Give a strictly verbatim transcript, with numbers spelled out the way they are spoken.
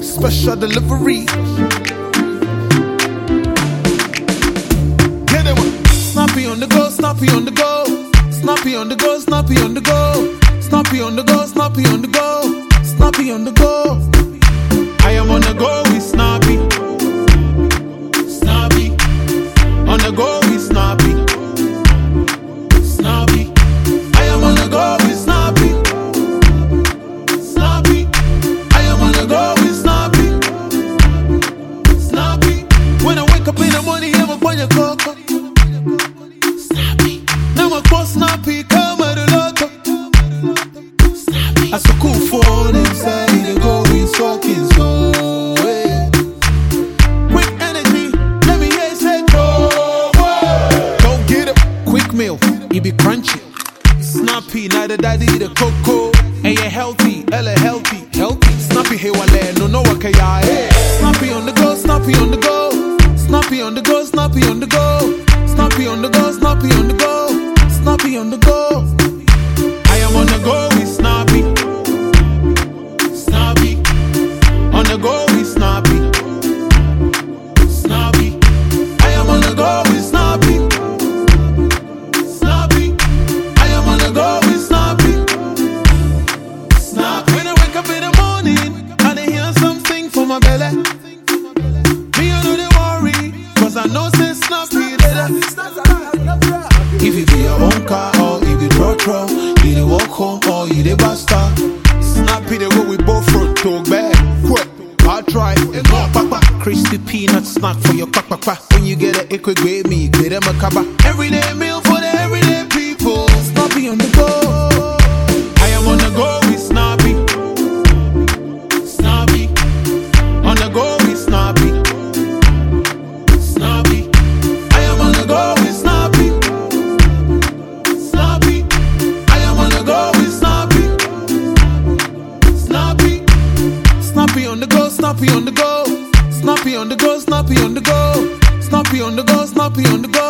special delivery. Get it one. Snappy on the go, snappy on the go. Snappy on the go, snappy on the go. Snappy on the go, snappy on the go. Snappy on the go. I am on the go with Snappy. Snappy. On the go with Snappy. Snappy. I am on the go with Snappy. Snappy. I am on the go with Snappy. Snappy. When I wake up in the morning, I'm up on your cocoa. Snappy. Now I call Snappy, come at the lotto. Snappy. I so cool for inside the go with fucking so. Quick energy, let me hear say go. Go get it. Quick meal, it be crunchy. Snappy, now the daddy the cocoa. And you're healthy, Ella healthy, healthy. Snappy, hey, wale, no, no, okay, yeah, hey. Snappy on the go, snappy on the go. Snappy on the go, snappy on the go. Snappy on the go, snappy on the go. Snappy on the go. I am on the go with Snappy. Snappy. On the go with Snappy. Snappy. I am on the go with Snappy. Snappy. I am on the go with Snappy. Snappy. When I wake up in the morning, and I hear something from my belly. Me, I know they worry, cause I know say Snappy there. If it be your own car or if you draw draw, you dey walk home or you dey basta. Snappy the way we both front talk back. Quick, I'll try and go back back. Crispy peanut snack for your pack pack pack. When you get a equi grade me, get them a kaba. Everyday meal for the everyday people. Snappy on the go. I am on the go with Snappy. Snappy. On the go with Snappy. Snappy. I am on the go with Snappy. Snappy. I am on the go with Snappy. Snappy. Snappy on the go, snappy on the go. Snappy on the go, snappy on the go. Snappy on the go, snappy on the go.